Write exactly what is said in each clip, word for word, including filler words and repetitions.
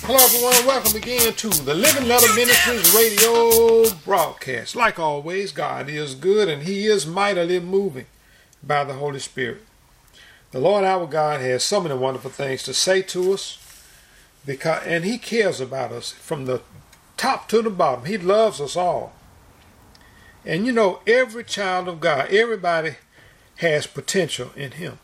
Hello everyone, welcome again to the Living Letter Ministries radio broadcast. Like always, God is good and He is mightily moving by the Holy Spirit. The Lord our God has so many wonderful things to say to us, because and He cares about us from the top to the bottom. He loves us all. And you know, every child of God, everybody has potential in Him.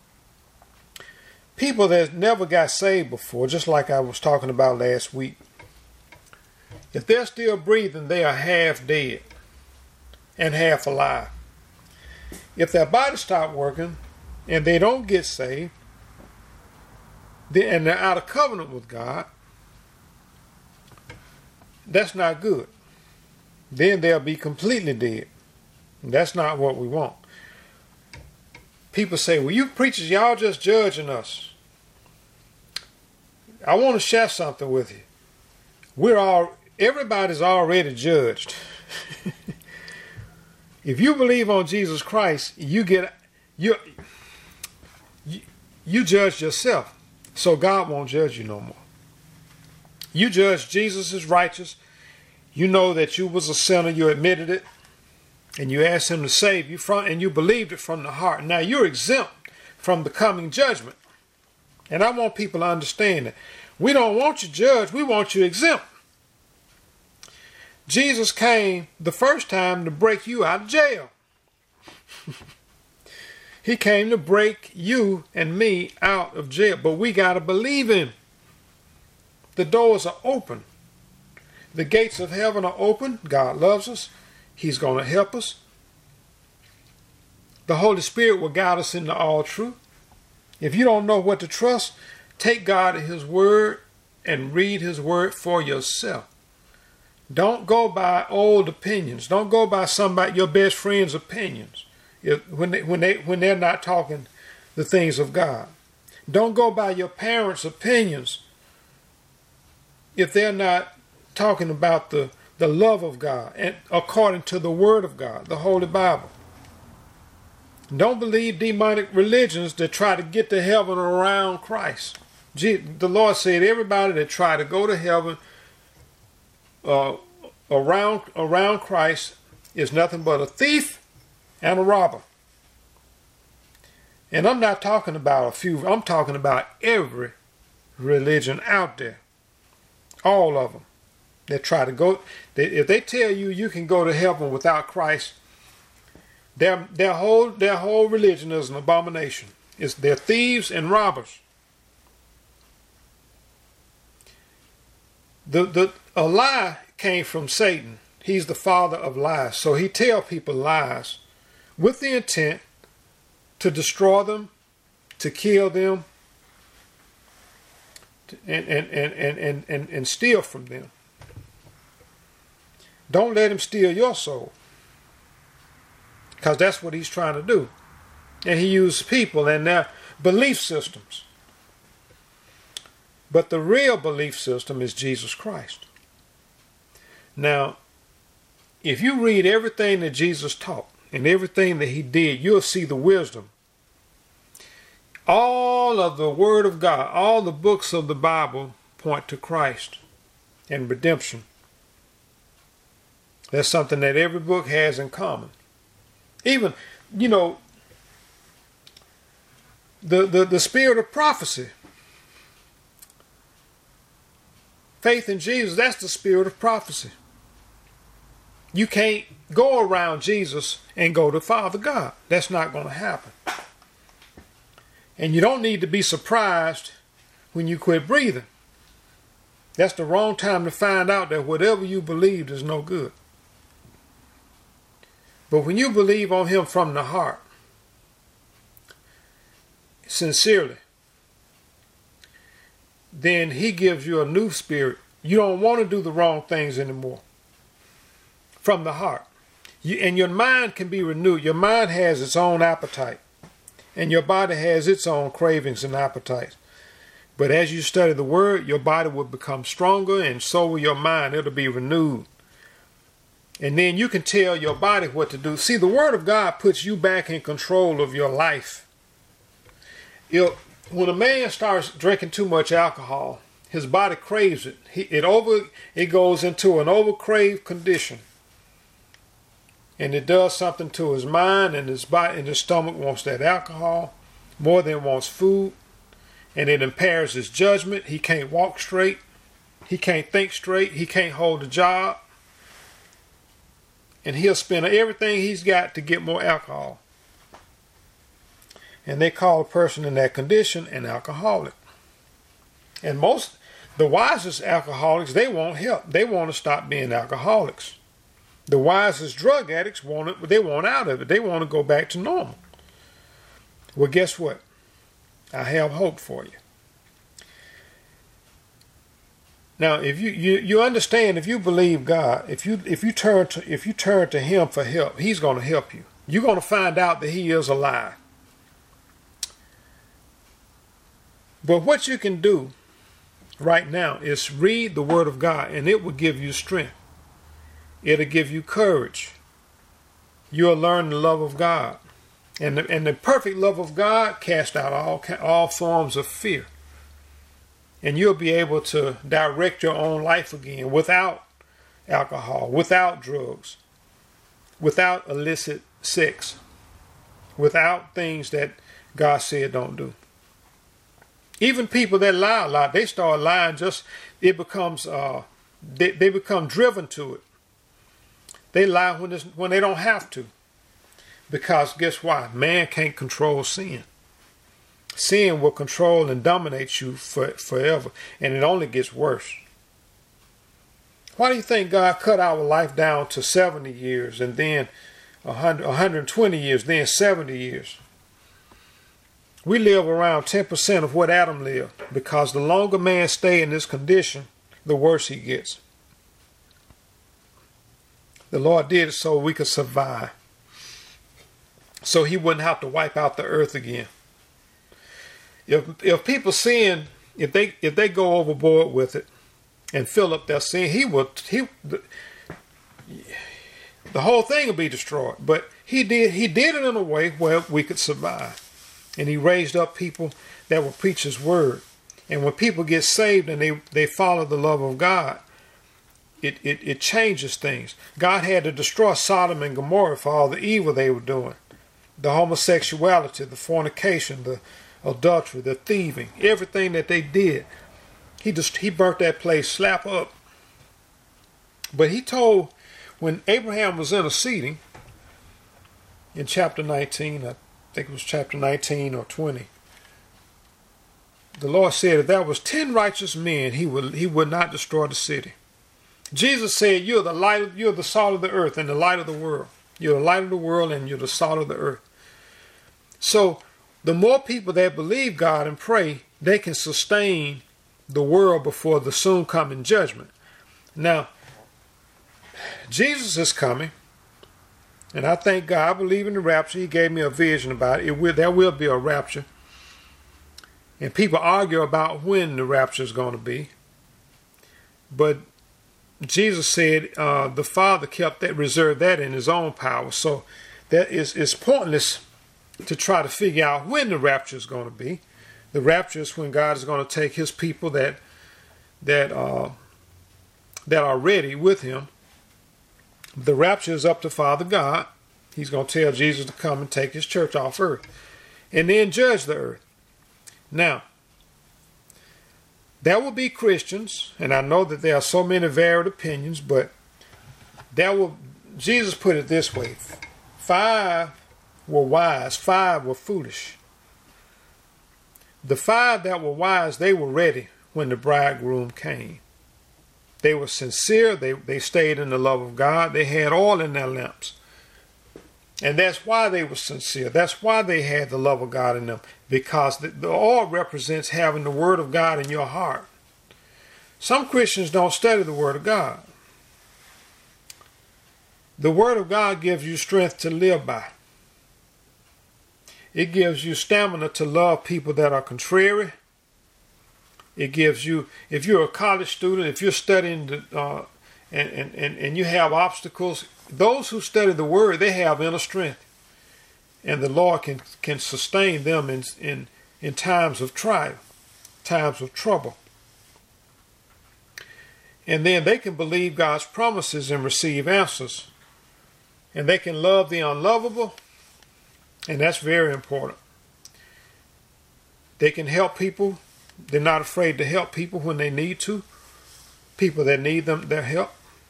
People that never got saved before, just like I was talking about last week, if they're still breathing, they are half dead and half alive. If their body stopped working and they don't get saved, and they're out of covenant with God, that's not good. Then they'll be completely dead. That's not what we want. People say, well, you preachers, y'all just judging us. I want to share something with you. We're all, everybody's already judged. If you believe on Jesus Christ, you get, you, you, you judge yourself. So God won't judge you no more. You judge Jesus is righteous. You know that you was a sinner. You admitted it. And you asked Him to save you from, and you believed it from the heart. Now you're exempt from the coming judgment. And I want people to understand that. We don't want you judged, we want you exempt. Jesus came the first time to break you out of jail. He came to break you and me out of jail. But we got to believe Him. The doors are open. The gates of heaven are open. God loves us. He's going to help us. The Holy Spirit will guide us into all truth. If you don't know what to trust, take God at His word and read His word for yourself. Don't go by old opinions. Don't go by somebody, your best friend's opinions, if, when, they, when, they, when they're not talking the things of God. Don't go by your parents' opinions if they're not talking about the the love of God, and according to the Word of God, the Holy Bible. Don't believe demonic religions that try to get to heaven around Christ. Gee, the Lord said everybody that try to go to heaven uh, around, around Christ is nothing but a thief and a robber. And I'm not talking about a few, I'm talking about every religion out there. All of them. They try to go, they, if they tell you you can go to heaven without Christ, their, their, whole, their whole religion is an abomination. It's, they're thieves and robbers. The, the, a lie came from Satan. He's the father of lies. So he tells people lies with the intent to destroy them, to kill them, and, and, and, and, and, and, and steal from them. Don't let him steal your soul, because that's what he's trying to do. And he uses people and their belief systems. But the real belief system is Jesus Christ. Now, if you read everything that Jesus taught and everything that He did, you'll see the wisdom. All of the Word of God, all the books of the Bible point to Christ and redemption. That's something that every book has in common. Even, you know, the, the, the spirit of prophecy. Faith in Jesus, that's the spirit of prophecy. You can't go around Jesus and go to Father God. That's not going to happen. And you don't need to be surprised when you quit breathing. That's the wrong time to find out that whatever you believed is no good. But when you believe on Him from the heart, sincerely, then He gives you a new spirit. You don't want to do the wrong things anymore. From the heart. You, and your mind can be renewed. Your mind has its own appetite. And your body has its own cravings and appetites. But as you study the Word, your body will become stronger, and so will your mind. It'll be renewed. And then you can tell your body what to do. See, the Word of God puts you back in control of your life. It, when a man starts drinking too much alcohol, His body craves it. He, it over. It goes into an overcrave condition, and it does something to his mind, and his body and his stomach wants that alcohol more than it wants food, and it impairs his judgment. He can't walk straight. He can't think straight. He can't hold a job, and he'll spend everything he's got to get more alcohol. And they call a person in that condition an alcoholic. And most, the wisest alcoholics, they want help. They want to stop being alcoholics. The wisest drug addicts want it, they want out of it. They want to go back to normal. Well, guess what? I have hope for you. Now, if you, you, you understand, if you believe God, if you if you turn to if you turn to Him for help, He's going to help you. You're going to find out that He is alive. But what you can do right now is read the Word of God, and it will give you strength. It'll give you courage. You'll learn the love of God. And the, and the perfect love of God casts out all, all forms of fear. And you'll be able to direct your own life again without alcohol, without drugs, without illicit sex, without things that God said don't do. Even people that lie a lot, they start lying just, it becomes, uh, they, they become driven to it. They lie when, it's, when they don't have to. Because guess why? Man can't control sin. Sin will control and dominate you for, forever. And it only gets worse. Why do you think God cut our life down to seventy years and then one hundred, one hundred twenty years, then seventy years? We live around ten percent of what Adam lived, because the longer man stays in this condition, the worse he gets. The Lord did it so we could survive, so He wouldn't have to wipe out the earth again. If if people sin, if they if they go overboard with it and fill up their sin, He will he the, the whole thing will be destroyed. But He did He did it in a way where we could survive. And He raised up people that will preach His word. And when people get saved and they, they follow the love of God, it, it, it changes things. God had to destroy Sodom and Gomorrah for all the evil they were doing. The homosexuality, the fornication, the adultery, the thieving, everything that they did. He just he burnt that place slap up. But He told, when Abraham was interceding in chapter nineteen, I think it was chapter nineteen or twenty, the Lord said if there was ten righteous men, he would he would not destroy the city. Jesus said, you're the light of, you're the salt of the earth and the light of the world. You're the light of the world and you're the salt of the earth. So the more people that believe God and pray, they can sustain the world before the soon coming judgment. Now, Jesus is coming. And I thank God. I believe in the rapture. He gave me a vision about it. It will, there will be a rapture. And people argue about when the rapture is going to be. But Jesus said uh, the Father kept that, reserved that in His own power. So that is it's pointless to try to figure out when the rapture is going to be. The rapture is when God is going to take His people that that uh, that are ready with Him. The rapture is up to Father God. He's going to tell Jesus to come and take His church off earth and then judge the earth. Now, there will be Christians, and I know that there are so many varied opinions, but there will, Jesus put it this way, five were wise, five were foolish. The five that were wise, they were ready when the bridegroom came. They were sincere. They, they stayed in the love of God. They had oil in their lamps. And that's why they were sincere. That's why they had the love of God in them. Because the, the oil represents having the Word of God in your heart. Some Christians don't study the Word of God. The Word of God gives you strength to live by. It gives you stamina to love people that are contrary. It gives you, if you're a college student, if you're studying the, uh, and, and, and, and you have obstacles, those who study the Word, they have inner strength. And the Lord can, can sustain them in, in, in times of trial, times of trouble. And then they can believe God's promises and receive answers. And they can love the unlovable. And that's very important. They can help people. They're not afraid to help people when they need to. People that need them, their help.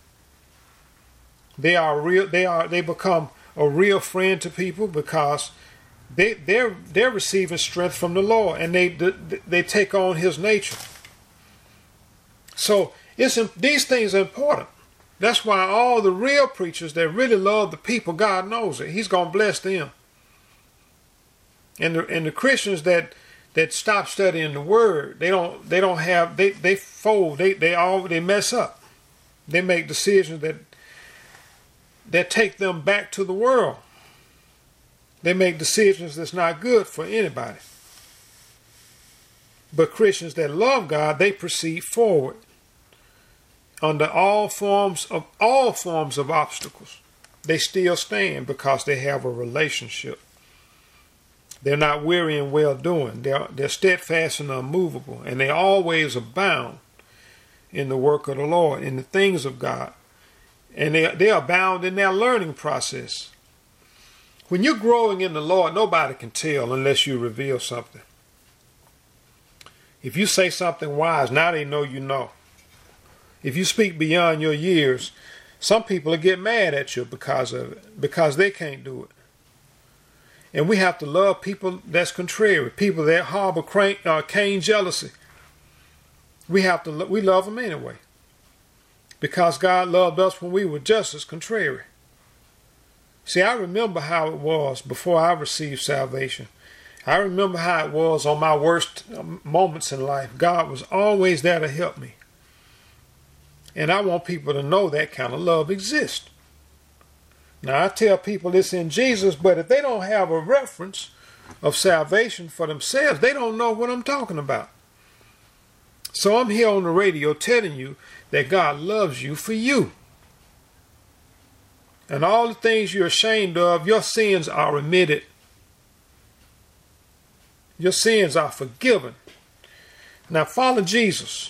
They are real. They are. They become a real friend to people because they they're they're receiving strength from the Lord, and they they take on His nature. So it's these things are important. That's why all the real preachers that really love the people, God knows it. He's gonna bless them. And the and the Christians that that stop studying the Word, they don't they don't have they they fold they they all they mess up. They make decisions that that take them back to the world. They make decisions that's not good for anybody. But Christians that love God, they proceed forward under all forms of all forms of obstacles. They still stand because they have a relationship. They're not weary in well doing. They're they're steadfast and unmovable, and they always abound in the work of the Lord, in the things of God. And they, they abound in their learning process. When you're growing in the Lord, nobody can tell unless you reveal something. If you say something wise, now they know you know. If you speak beyond your years, some people will get mad at you because of it, because they can't do it. And we have to love people that's contrary, people that harbor uh, Cain jealousy. We have to, we love them anyway. Because God loved us when we were just as contrary. See, I remember how it was before I received salvation. I remember how it was on my worst moments in life. God was always there to help me. And I want people to know that kind of love exists. Now, I tell people it's in Jesus, but if they don't have a reference of salvation for themselves, they don't know what I'm talking about. So I'm here on the radio telling you that God loves you for you. And all the things you're ashamed of, your sins are remitted. Your sins are forgiven. Now follow Jesus.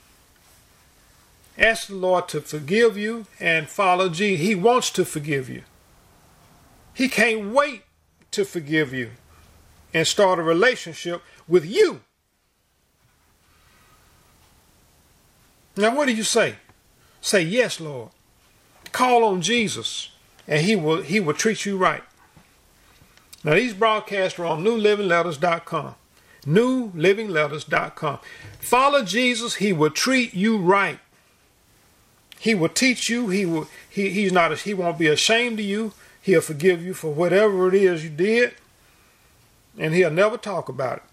Ask the Lord to forgive you and follow Jesus. He wants to forgive you. He can't wait to forgive you and start a relationship with you. Now, what do you say? Say, yes, Lord. Call on Jesus, and he will, he will treat you right. Now, these broadcasts are on new living letters dot com. new living letters dot com. Follow Jesus. He will treat you right. He will teach you. He will. He, he's not. He won't be ashamed of you. He'll forgive you for whatever it is you did, and he'll never talk about it.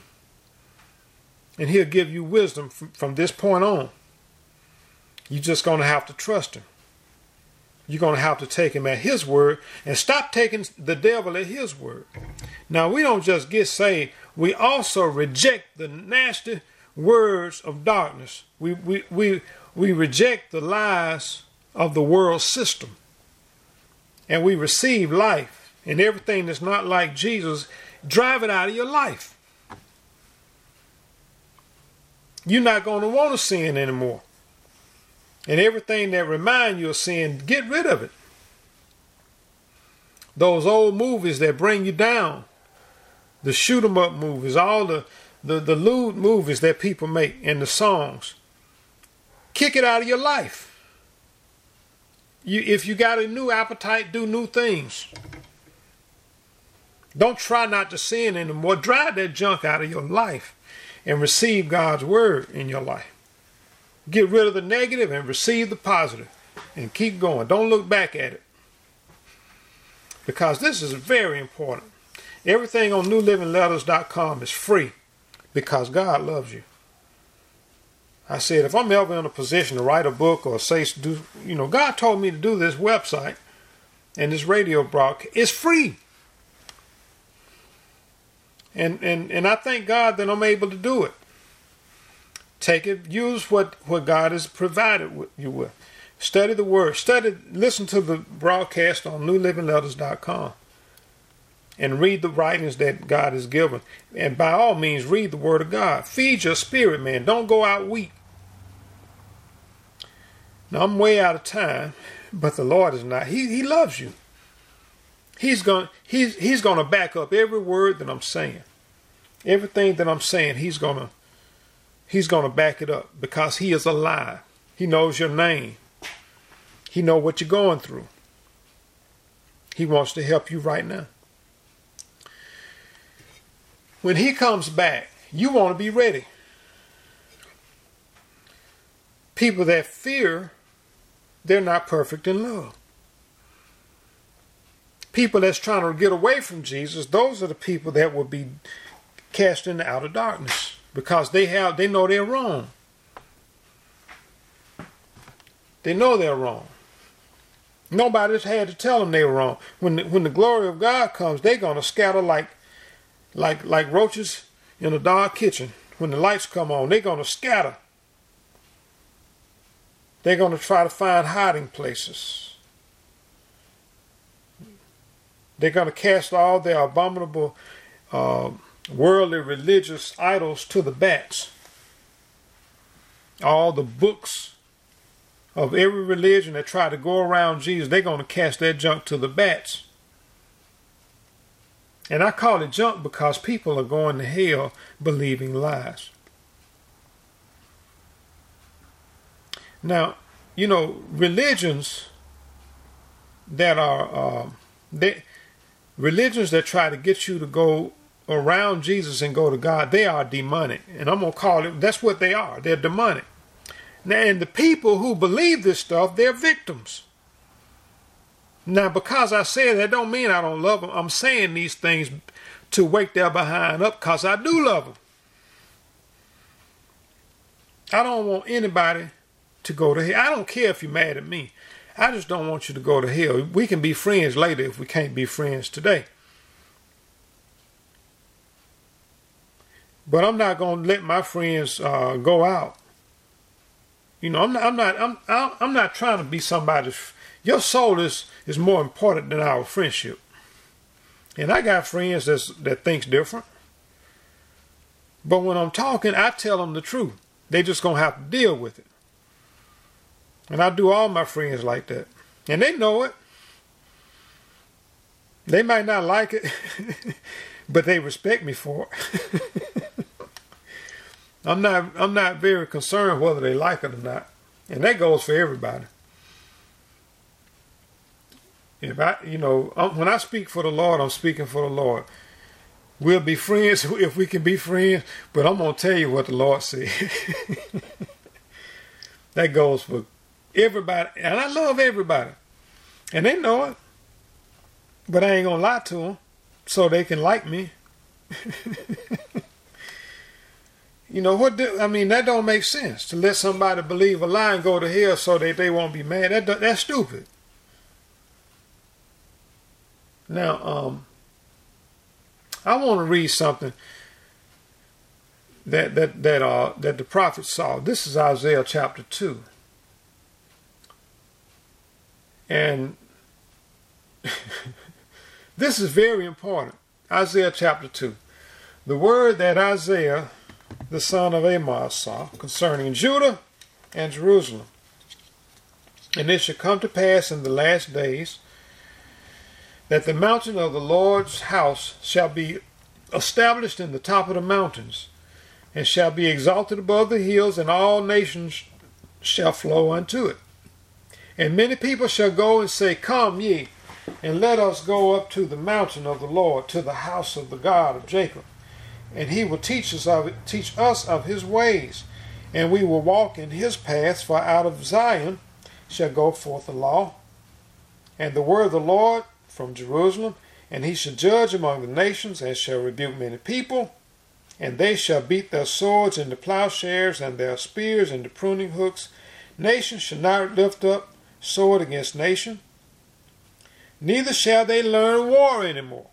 And he'll give you wisdom from, from this point on. You're just going to have to trust him. You're going to have to take him at his word and stop taking the devil at his word. Now, we don't just get saved. We also reject the nasty words of darkness. We, we, we, we reject the lies of the world system. And we receive life. And everything that's not like Jesus, drive it out of your life. You're not going to want to sin anymore. And everything that reminds you of sin, get rid of it. Those old movies that bring you down, the shoot 'em up movies, all the, the, the lewd movies that people make, and the songs, kick it out of your life. You, if you got a new appetite, do new things. Don't try not to sin anymore. Drive that junk out of your life and receive God's word in your life. Get rid of the negative and receive the positive. And keep going. Don't look back at it. Because this is very important. Everything on new living letters dot com is free. Because God loves you. I said, if I'm ever in a position to write a book or say, do, you know, God told me to do this website and this radio broadcast. It's free. And, and, and I thank God that I'm able to do it. Take it, use what, what God has provided with you with. Study the word. Study, listen to the broadcast on new living letters dot com. And read the writings that God has given. And by all means, read the word of God. Feed your spirit, man. Don't go out weak. Now I'm way out of time, but the Lord is not. He He loves you. He's going he's he's going to back up every word that I'm saying. Everything that I'm saying, he's going to he's going to back it up because he is alive. He knows your name. He knows what you're going through. He wants to help you right now. When he comes back, you want to be ready. People that fear, they're not perfect in love. People that's trying to get away from Jesus, those are the people that will be cast into outer darkness because they have they know they're wrong. They know they're wrong. Nobody's had to tell them they were wrong. When the, when the glory of God comes, they're gonna scatter like like like roaches in a dark kitchen. When the lights come on, they're gonna scatter. They're gonna try to find hiding places. They're going to cast all their abominable uh, worldly religious idols to the bats. All the books of every religion that try to go around Jesus, they're going to cast that junk to the bats. And I call it junk because people are going to hell believing lies. Now, you know, religions that are... Uh, they, Religions that try to get you to go around Jesus and go to God, they are demonic. And I'm going to call it, that's what they are. They're demonic. Now, and the people who believe this stuff, they're victims. Now, because I say that don't mean I don't love them. I'm saying these things to wake their behind up because I do love them. I don't want anybody to go to hell. I don't care if you're mad at me. I just don't want you to go to hell. We can be friends later if we can't be friends today. But I'm not going to let my friends uh, go out. You know, I'm not. I'm not. I'm. I'm not trying to be somebody's. Your soul is is more important than our friendship. And I got friends that's, that thinks different. But when I'm talking, I tell them the truth. They just gonna have to deal with it. And I do all my friends like that. And they know it. They might not like it, but they respect me for it. I'm not I'm not very concerned whether they like it or not. And that goes for everybody. If I, you know, when I speak for the Lord, I'm speaking for the Lord. We'll be friends if we can be friends, but I'm going to tell you what the Lord said. That goes for everybody, and I love everybody, and they know it, but I ain't gonna lie to them so they can like me. You know what do, I mean, that don't make sense to let somebody believe a lie and go to hell so that they won't be mad. That that's stupid. Now um I want to read something that that that uh that the prophet saw. This is Isaiah chapter two. And this is very important. Isaiah chapter two. The word that Isaiah, the son of Amos, saw concerning Judah and Jerusalem. And it shall come to pass in the last days that the mountain of the Lord's house shall be established in the top of the mountains, and shall be exalted above the hills, and all nations shall flow unto it. And many people shall go and say, Come ye, and let us go up to the mountain of the Lord, to the house of the God of Jacob. And he will teach us of, teach us of his ways, and we will walk in his paths, for out of Zion shall go forth the law, and the word of the Lord from Jerusalem. And he shall judge among the nations, and shall rebuke many people, and they shall beat their swords into plowshares, and their spears into pruning hooks. Nation shall not lift up sword against nation, neither shall they learn war any more.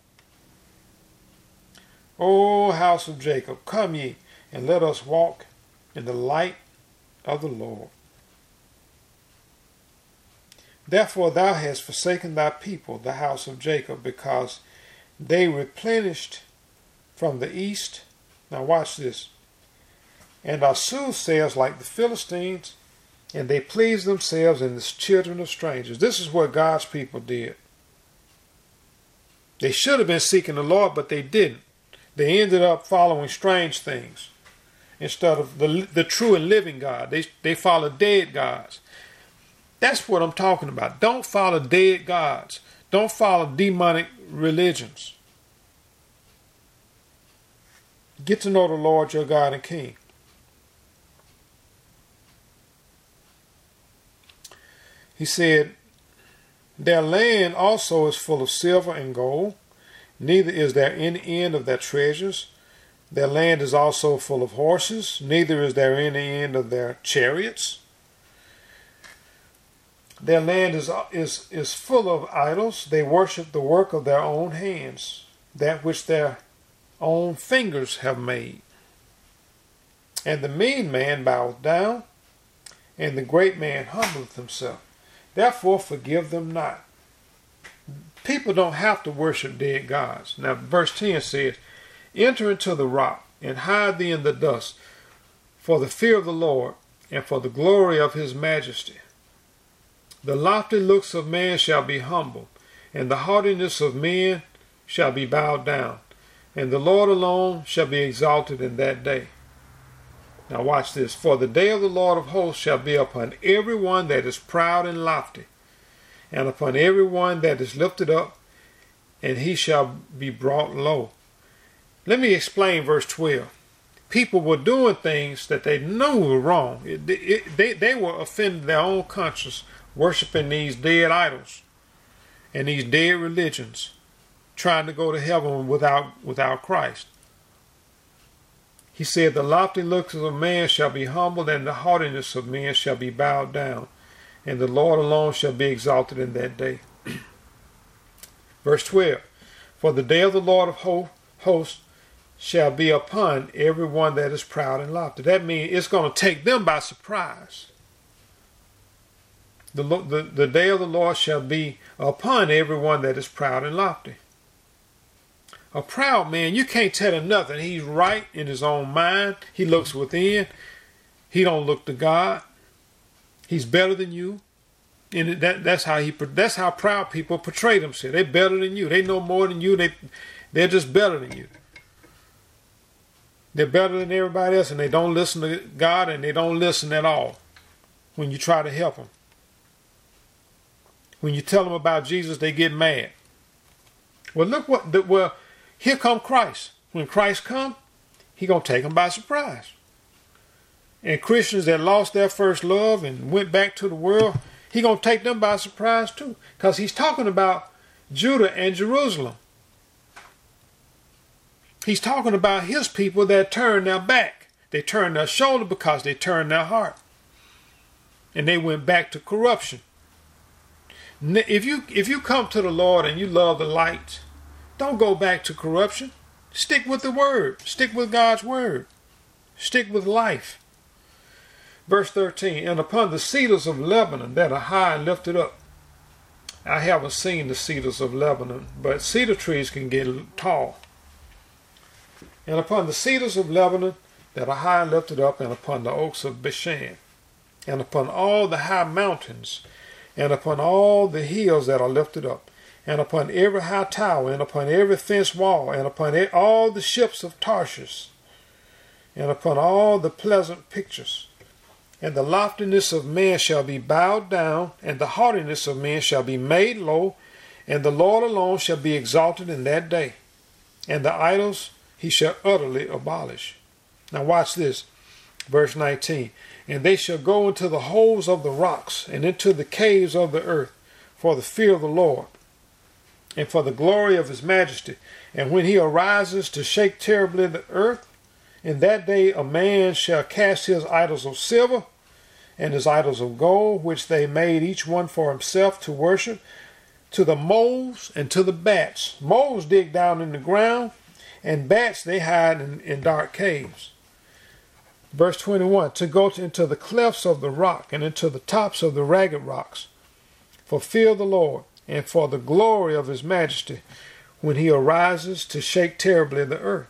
O house of Jacob, come ye, and let us walk in the light of the Lord. Therefore thou hast forsaken thy people, the house of Jacob, because they replenished from the east. Now watch this. And are soothsayers like the Philistines, and they pleased themselves in the children of strangers. This is what God's people did. They should have been seeking the Lord, but they didn't. They ended up following strange things instead of the, the true and living God. They, they followed dead gods. That's what I'm talking about. Don't follow dead gods. Don't follow demonic religions. Get to know the Lord your God and King. He said, their land also is full of silver and gold, neither is there any end of their treasures. Their land is also full of horses, neither is there any end of their chariots. Their land is, is, is full of idols. They worship the work of their own hands, that which their own fingers have made. And the mean man boweth down, and the great man humbleth himself. Therefore forgive them not. People don't have to worship dead gods. Now verse ten says, enter into the rock, and hide thee in the dust, for the fear of the Lord, and for the glory of his majesty. The lofty looks of man shall be humbled, and the haughtiness of men shall be bowed down, and the Lord alone shall be exalted in that day. Now watch this. For the day of the Lord of hosts shall be upon every one that is proud and lofty, and upon every one that is lifted up, and he shall be brought low. Let me explain verse twelve. People were doing things that they knew were wrong. It, it, they, they were offending their own conscience, worshiping these dead idols and these dead religions, trying to go to heaven without, without Christ. He said, the lofty looks of man shall be humbled, and the haughtiness of men shall be bowed down, and the Lord alone shall be exalted in that day. Verse twelve, for the day of the Lord of hosts shall be upon every one that is proud and lofty. That means it's going to take them by surprise. The, the, the day of the Lord shall be upon every one that is proud and lofty. A proud man, you can't tell him nothing. He's right in his own mind. He looks within. He don't look to God. He's better than you. And that, that's how he. That's how proud people portray themselves. They're better than you. They know more than you. They, they're just better than you. They're better than everybody else, and they don't listen to God, and they don't listen at all when you try to help them. When you tell them about Jesus, they get mad. Well, look what. The, well. Here come Christ. When Christ come, he going to take them by surprise. And Christians that lost their first love and went back to the world, he going to take them by surprise too. Because he's talking about Judah and Jerusalem. He's talking about his people that turned their back. They turned their shoulder because they turned their heart. And they went back to corruption. If you, if you come to the Lord and you love the light, don't go back to corruption. Stick with the word. Stick with God's word. Stick with life. Verse thirteen, and upon the cedars of Lebanon that are high and lifted up. I haven't seen the cedars of Lebanon, but cedar trees can get tall. And upon the cedars of Lebanon that are high and lifted up, and upon the oaks of Bashan, and upon all the high mountains, and upon all the hills that are lifted up, and upon every high tower, and upon every fenced wall, and upon all the ships of Tarshish, and upon all the pleasant pictures. And the loftiness of man shall be bowed down, and the haughtiness of men shall be made low, and the Lord alone shall be exalted in that day. And the idols he shall utterly abolish. Now watch this, verse nineteen. And they shall go into the holes of the rocks, and into the caves of the earth, for the fear of the Lord, and for the glory of his majesty. And when he arises to shake terribly the earth, in that day a man shall cast his idols of silver, and his idols of gold, which they made each one for himself to worship, to the moles and to the bats. Moles dig down in the ground, and bats they hide in, in dark caves. Verse twenty-one, to go into the clefts of the rock, and into the tops of the ragged rocks, for fear of the Lord, and for the glory of his majesty, when he arises to shake terribly the earth.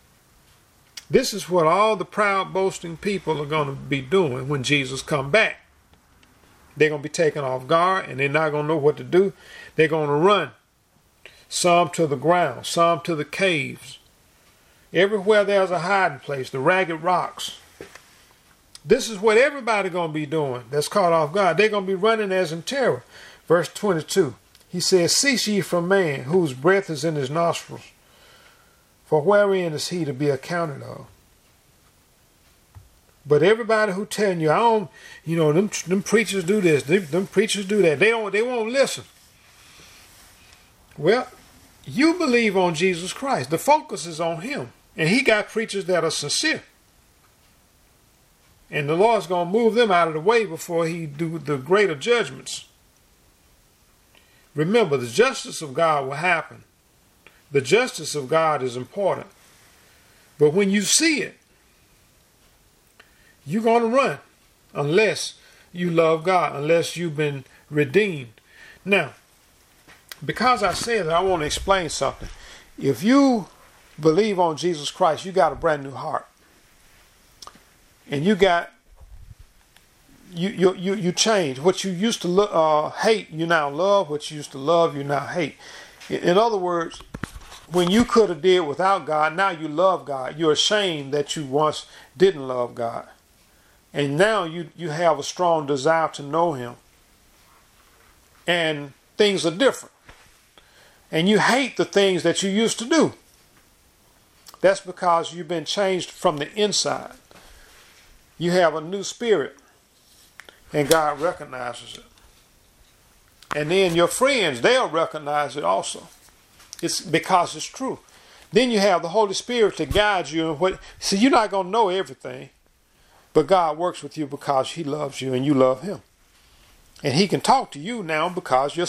This is what all the proud, boasting people are going to be doing when Jesus come back. They're going to be taken off guard, and they're not going to know what to do. They're going to run. Some to the ground, some to the caves. Everywhere there's a hiding place, the ragged rocks. This is what everybody's going to be doing that's caught off guard. They're going to be running as in terror. Verse twenty-two, he says, cease ye from man, whose breath is in his nostrils. For wherein is he to be accounted of? But everybody who telling you, I don't, you know, them, them preachers do this, them, them preachers do that. They don't, they won't listen. Well, you believe on Jesus Christ. The focus is on him. And he got preachers that are sincere. And the Lord's going to move them out of the way before he do the greater judgments. Remember, the justice of God will happen. The justice of God is important. But when you see it, you're going to run unless you love God, unless you've been redeemed. Now, because I said that, I want to explain something. If you believe on Jesus Christ, you got a brand new heart. And you got, you you you, you change. What you used to lo- uh, hate, you now love. What you used to love, you now hate. In other words, when you could have did without God, now you love God. You're ashamed that you once didn't love God. And now you, you have a strong desire to know him. And things are different. And you hate the things that you used to do. That's because you've been changed from the inside. You have a new spirit. And God recognizes it. And then your friends, they'll recognize it also. It's because it's true. Then you have the Holy Spirit to guide you. And what, see, you're not going to know everything. But God works with you because he loves you and you love him. And he can talk to you now because you're